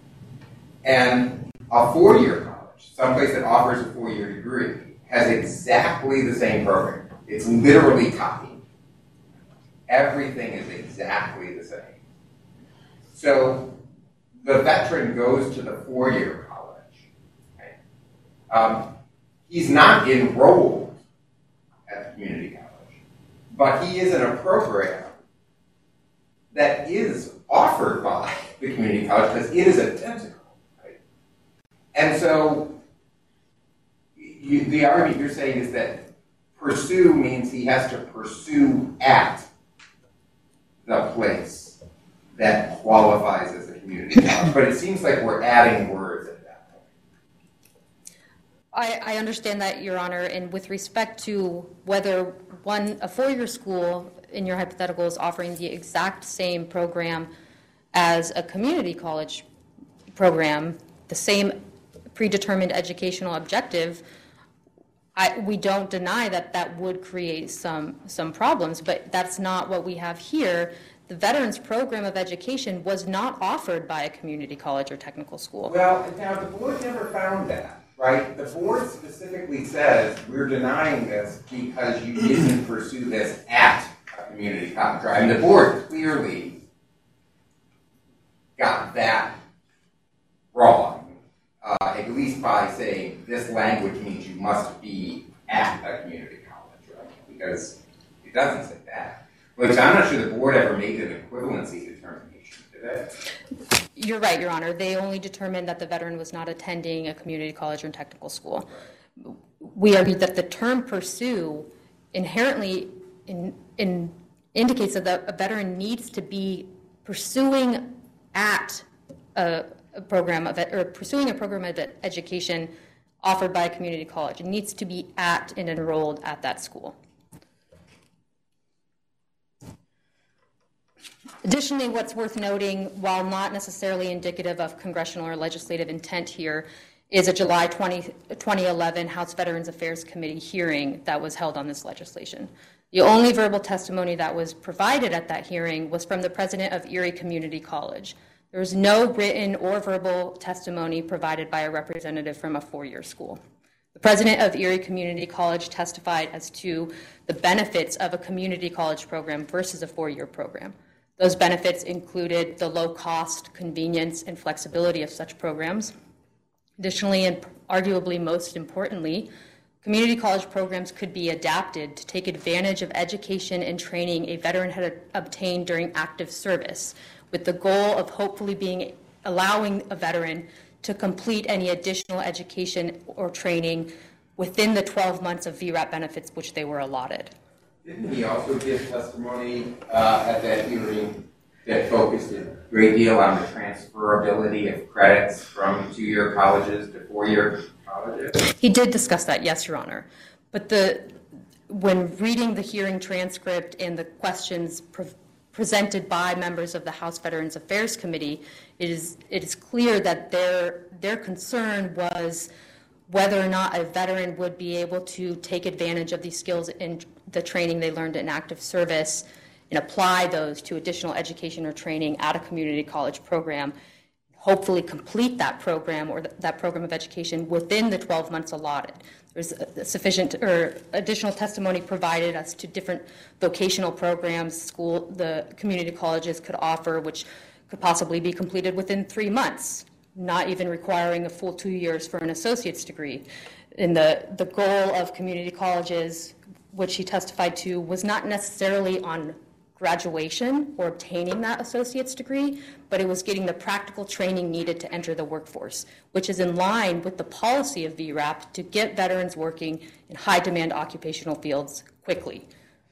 And a four-year college, someplace that offers a four-year degree, has exactly the same program. It's literally copied. Everything is exactly the same. So the veteran goes to the four-year college. Right? Um, he's not enrolled at the community college, but he is in a program that is offered by the community college because it is identical. Right? And so you, the argument you're saying is that pursue means he has to pursue at the place that qualifies as a community college. But it seems like we're adding words at that point. I, I understand that, Your Honor, and with respect to whether one a four-year school in your hypothetical is offering the exact same program as a community college program, the same predetermined educational objective, I, we don't deny that that would create some some problems, but that's not what we have here. The Veterans Program of Education was not offered by a community college or technical school. Well, now the board never found that, right? The board specifically says we're denying this because you didn't pursue this at a community college, right? And the board clearly got that wrong. Uh, at least by saying this language means you must be at a community college, right? Because it doesn't say that. Which I'm not sure the board ever made an equivalency determination, did they? You're right, Your Honor. They only determined that the veteran was not attending a community college or technical school. We argued that the term pursue inherently in, in indicates that the, a veteran needs to be pursuing at a a program of, or pursuing a program of education offered by a community college. It needs to be at and enrolled at that school. Additionally, what's worth noting, while not necessarily indicative of congressional or legislative intent here, is a July twentieth, twenty eleven House Veterans Affairs Committee hearing that was held on this legislation. The only verbal testimony that was provided at that hearing was from the president of Erie Community College. There was no written or verbal testimony provided by a representative from a four-year school. The president of Erie Community College testified as to the benefits of a community college program versus a four-year program. Those benefits included the low cost, convenience, and flexibility of such programs. Additionally, and arguably most importantly, community college programs could be adapted to take advantage of education and training a veteran had obtained during active service, with the goal of hopefully being allowing a veteran to complete any additional education or training within the twelve months of V RAP benefits which they were allotted. Didn't he also give testimony uh, at that hearing that focused a great deal on the transferability of credits from two-year colleges to four-year colleges? He did discuss that, yes, Your Honor. But the when reading the hearing transcript and the questions pre- presented by members of the House Veterans Affairs Committee, it is it is clear that their their concern was whether or not a veteran would be able to take advantage of these skills in the training they learned in active service and apply those to additional education or training at a community college program, hopefully complete that program or th- that program of education within the twelve months allotted. There's a sufficient or additional testimony provided as to different vocational programs school the community colleges could offer, which could possibly be completed within three months, not even requiring a full two years for an associate's degree. And the, the goal of community colleges, which he testified to, was not necessarily on graduation or obtaining that associate's degree, but it was getting the practical training needed to enter the workforce, which is in line with the policy of V RAP to get veterans working in high-demand occupational fields quickly.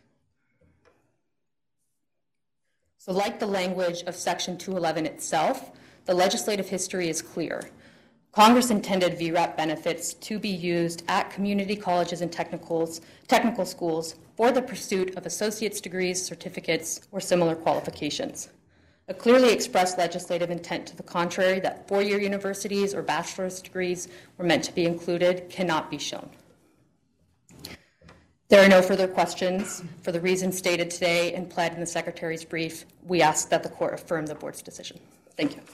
So like the language of Section two eleven itself, the legislative history is clear. Congress intended V RAP benefits to be used at community colleges and technicals, technical schools for the pursuit of associate's degrees, certificates, or similar qualifications. A clearly expressed legislative intent to the contrary, that four-year universities or bachelor's degrees were meant to be included, cannot be shown. There are no further questions. For the reasons stated today and pled in the Secretary's brief, we ask that the Court affirm the Board's decision. Thank you.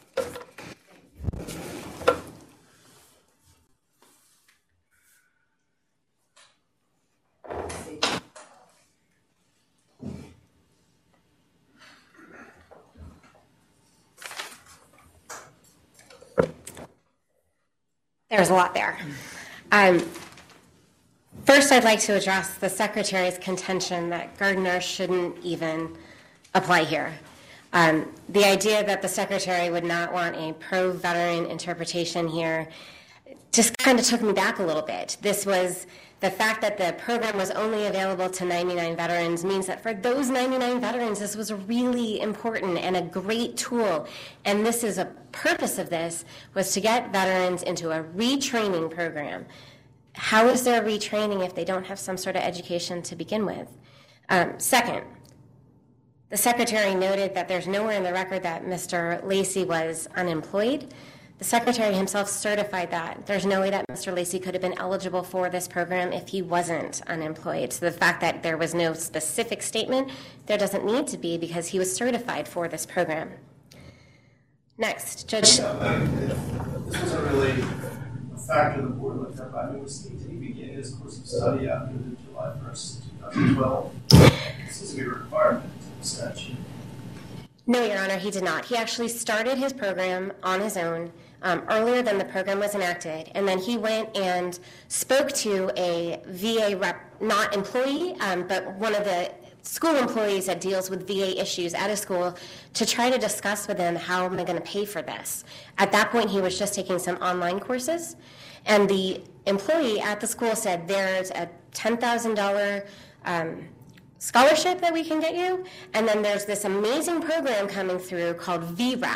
There's a lot there. Um, first, I'd like to address the Secretary's contention that Gardner shouldn't even apply here. Um, the idea that the Secretary would not want a pro-veteran interpretation here just kind of took me back a little bit. This was the fact that the program was only available to ninety-nine veterans means that for those ninety-nine veterans, this was really important and a great tool. And this is a purpose of this was to get veterans into a retraining program. How is there retraining if they don't have some sort of education to begin with? Um, second, the Secretary noted that there's nowhere in the record that Mister Lacey was unemployed. The Secretary himself certified that. There's no way that Mister Lacey could have been eligible for this program if he wasn't unemployed. So the fact that there was no specific statement, there doesn't need to be because he was certified for this program. Next, Judge. Yeah, I mean, this wasn't really a factor the board looked at, but I mean, was he, did he begin his course of study after the July first, twenty twelve? This is a requirement to the statute. No, Your Honor, he did not. He actually started his program on his own um, earlier than the program was enacted, and then he went and spoke to a V A rep, not employee, um, but one of the school employees that deals with V A issues at a school to try to discuss with him how am I going to pay for this. At that point, he was just taking some online courses, and the employee at the school said there's a ten thousand dollars um, scholarship that we can get you, and then there's this amazing program coming through called V RAP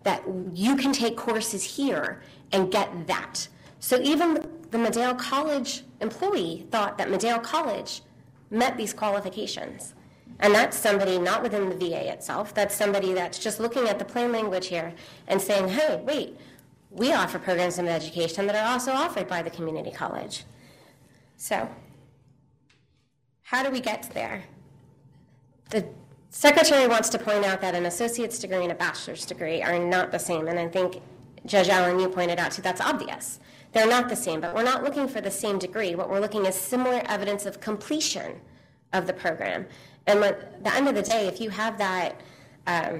that you can take courses here and get that. So even the Madale College employee thought that Madale College met these qualifications. And that's somebody not within the V A itself. That's somebody that's just looking at the plain language here and saying, hey, wait, we offer programs of education that are also offered by the community college. So how do we get there? The Secretary wants to point out that an associate's degree and a bachelor's degree are not the same. And I think, Judge Allen, you pointed out too, that's obvious. They're not the same, but we're not looking for the same degree. What we're looking is similar evidence of completion of the program. And at the end of the day, if you have that um,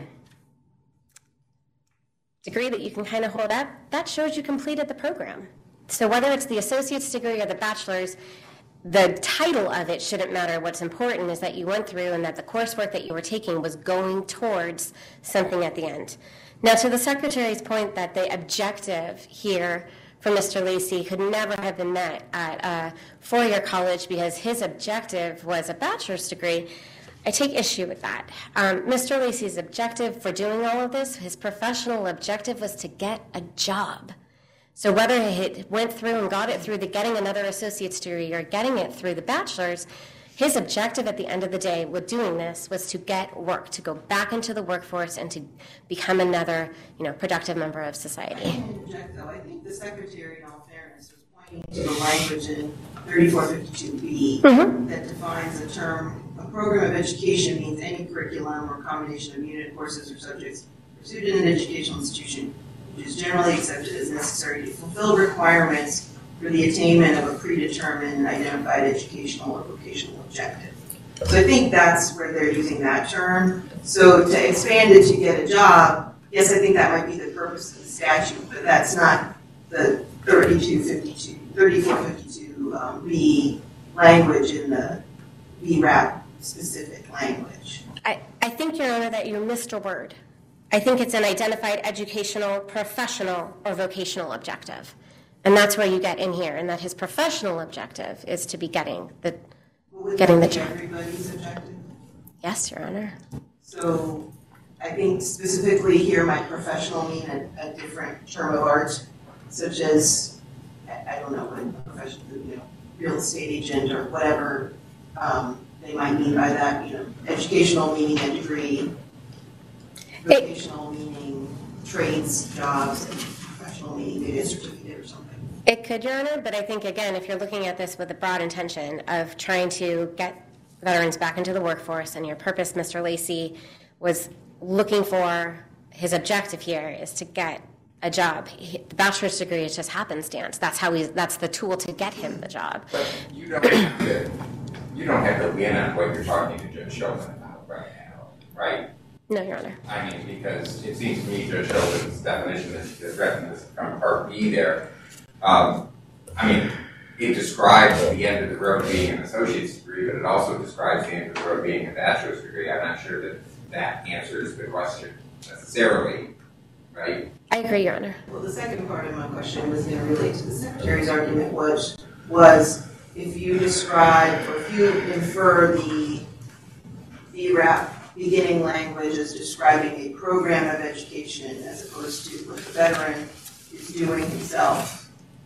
degree that you can kind of hold up, that shows you completed the program. So whether it's the associate's degree or the bachelor's, the title of it shouldn't matter. What's important is that you went through and that the coursework that you were taking was going towards something at the end. Now, to the Secretary's point that the objective here for Mister Lacey could never have been met at a four-year college because his objective was a bachelor's degree, I take issue with that. Um, Mister Lacey's objective for doing all of this, his professional objective, was to get a job. So whether he went through and got it through the getting another associate's degree or getting it through the bachelor's, his objective at the end of the day with doing this was to get work, to go back into the workforce and to become another, you know, productive member of society. I can interject, though. I think the Secretary, in all fairness, was pointing to the language in thirty-four fifty-two B mm-hmm. that defines the term, a program of education means any curriculum or combination of unit courses or subjects pursued in an educational institution which is generally accepted as necessary to fulfill requirements for the attainment of a predetermined identified educational or vocational objective. So I think that's where they're using that term. So to expand it to get a job, yes, I think that might be the purpose of the statute, but that's not the thirty-two fifty-two, thirty-four fifty-two um, B language in the B RAP specific language. I, I think, Your Honor, that you missed a word. I think it's an identified educational, professional, or vocational objective. And that's where you get in here, and that his professional objective is to be getting the well, getting the job. Everybody's objective? Yes, Your Honor. So I think specifically here might professional mean a, a different term of art, such as, I, I don't know, what a professional, you know, real estate agent or whatever um, they might mean by that, you know, educational meaning a degree, vocational it, meaning trades, jobs, and professional meaning maybe a certificate or something. It could, Your Honor, but I think, again, if you're looking at this with a broad intention of trying to get veterans back into the workforce, and your purpose, Mister Lacey, was looking for, his objective here is to get a job. He, the bachelor's degree is just happenstance. That's how he's, that's the tool to get him the job. But you don't have to, you don't have to win on what you're talking to Judge Sheldon about right now, right? No, Your Honor. I mean, because it seems to me Judge Sheldon's definition is this from Part B there. Um, I mean, it describes the end of the road being an associate's degree, but it also describes the end of the road being a bachelor's degree. I'm not sure that that answers the question necessarily, right? I agree, Your Honor. Well, the second part of my question was going to relate to the Secretary's argument, was, was if you describe, or if you infer the B RAP beginning language as describing a program of education as opposed to what the veteran is doing himself,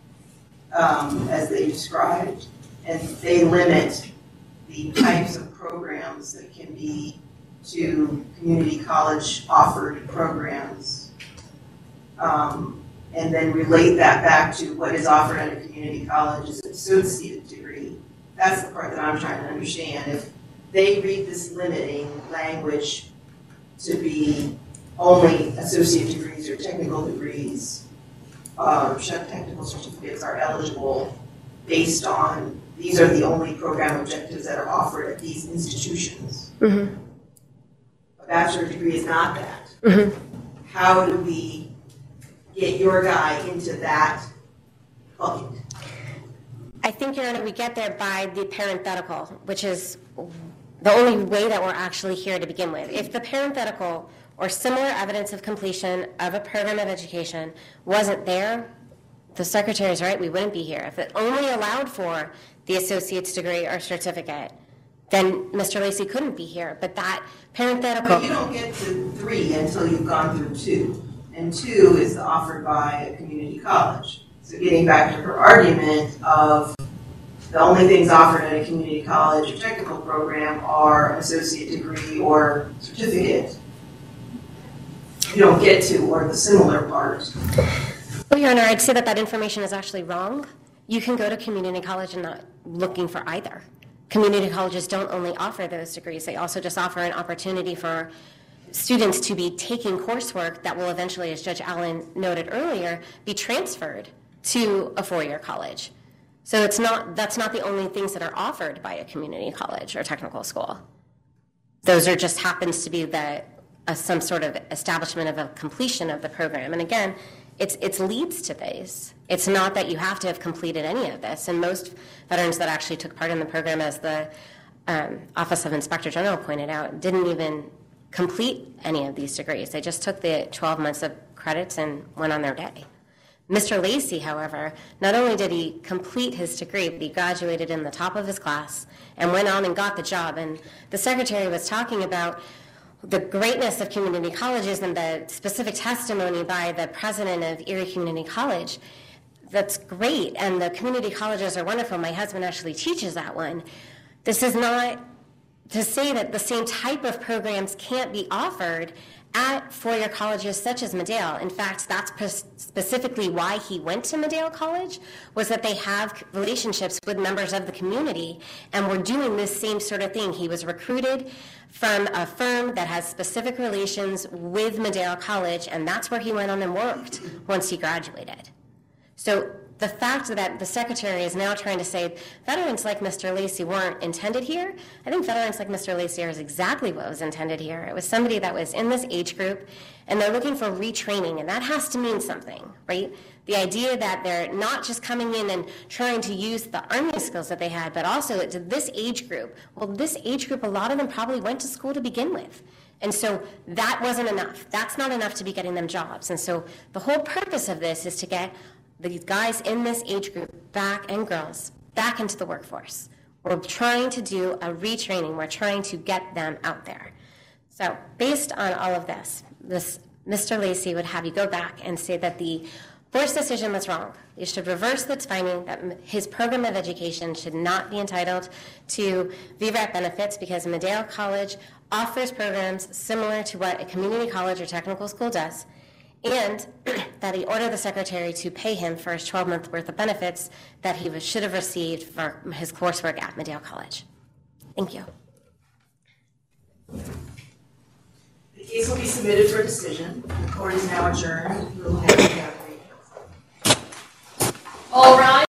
um, as they described, and they limit the types of programs that can be to community college offered programs, um, and then relate that back to what is offered at a community college as an associate degree. That's the part that I'm trying to understand. If they read this limiting language to be only associate degrees or technical degrees, uh, technical certificates are eligible based on, these are the only program objectives that are offered at these institutions. Mm-hmm. A bachelor's degree is not that. Mm-hmm. How do we get your guy into that bucket? I think, Your Honor, we get there by the parenthetical, which is the only way that we're actually here to begin with. If the parenthetical or similar evidence of completion of a program of education wasn't there, the Secretary is right, we wouldn't be here. If it only allowed for the associate's degree or certificate, then Mister Lacey couldn't be here. But that parenthetical... But you don't get to three until you've gone through two. and two is the offered by a community college. So getting back to her argument of the only things offered at a community college or technical program are an associate degree or certificate. You don't get to, or the similar part. Well, Your Honor, I'd say that that information is actually wrong. You can go to community college and not looking for either. Community colleges don't only offer those degrees, they also just offer an opportunity for students to be taking coursework that will eventually, as Judge Allen noted earlier, be transferred to a four-year college. So it's not, that's not the only things that are offered by a community college or technical school. Those are just happens to be the, uh, some sort of establishment of a completion of the program. And again, it's, it's leads to these. It's not that you have to have completed any of this. And most veterans that actually took part in the program, as the um, Office of Inspector General pointed out, didn't even complete any of these degrees. They just took the twelve months of credits and went on their day. Mister Lacey, however, not only did he complete his degree, but he graduated in the top of his class and went on and got the job. And the Secretary was talking about the greatness of community colleges and the specific testimony by the president of Erie Community College. That's great, and the community colleges are wonderful. My husband actually teaches that one. This is not to say that the same type of programs can't be offered at four-year colleges such as Medill. In fact, that's specifically why he went to Medill College, was that they have relationships with members of the community and were doing this same sort of thing. He was recruited from a firm that has specific relations with Medill College, and that's where he went on and worked once he graduated. So the fact that the Secretary is now trying to say veterans like Mister Lacey weren't intended here, I think veterans like Mister Lacey is exactly what was intended here. It was somebody that was in this age group, and they're looking for retraining, and that has to mean something, right? The idea that they're not just coming in and trying to use the Army skills that they had, but also to this age group. Well, this age group, a lot of them probably went to school to begin with. And so that wasn't enough. That's not enough to be getting them jobs. And so the whole purpose of this is to get these guys in this age group back, and girls, back into the workforce. We're trying to do a retraining. We're trying to get them out there. So based on all of this, this Mister Lacey would have you go back and say that the board's decision was wrong. You should reverse its finding that his program of education should not be entitled to V RAP benefits because Medill College offers programs similar to what a community college or technical school does, and that he ordered the Secretary to pay him for his twelve month worth of benefits that he was, should have received for his coursework at Medill College. Thank you. The case will be submitted for decision. The court is now adjourned. We will have